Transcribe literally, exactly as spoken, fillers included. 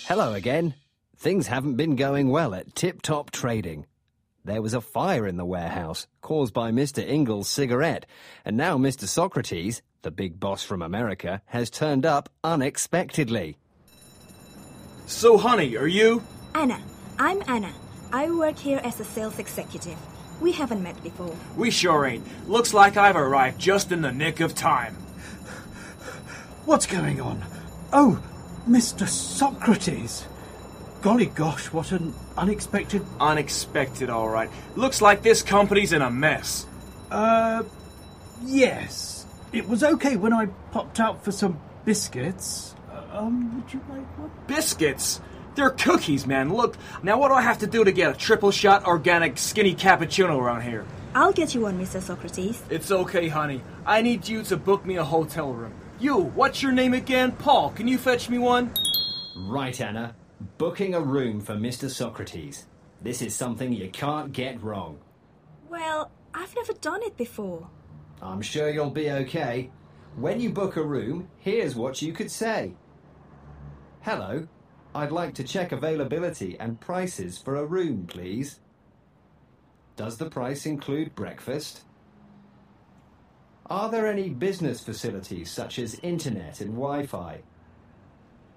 Hello again. Things haven't been going well at Tip Top Trading. There was a fire in the warehouse caused by Mister Ingles' cigarette, and now Mister Socrates, the big boss from America, has turned up unexpectedly. So, honey, are you? Anna. I'm Anna. I work here as a sales executive. We haven't met before. We sure ain't. Looks like I've arrived just in the nick of time. What's going on? Oh, Mister Socrates. Golly gosh, what an unexpected... Unexpected, all right. Looks like this company's in a mess. Uh, yes. It was okay when I popped out for some biscuits. Uh, um, would you like one? Biscuits? They're cookies, man. Look, now what do I have to do to get a triple shot organic skinny cappuccino around here? I'll get you one, Mister Socrates. It's okay, honey. I need you to book me a hotel room. You, what's your name again? Paul, can you fetch me one? Right, Anna. Booking a room for Mister Socrates. This is something you can't get wrong. Well, I've never done it before. I'm sure you'll be okay. When you book a room, here's what you could say. Hello, I'd like to check availability and prices for a room, please. Does the price include breakfast? Are there any business facilities such as internet and Wi-Fi?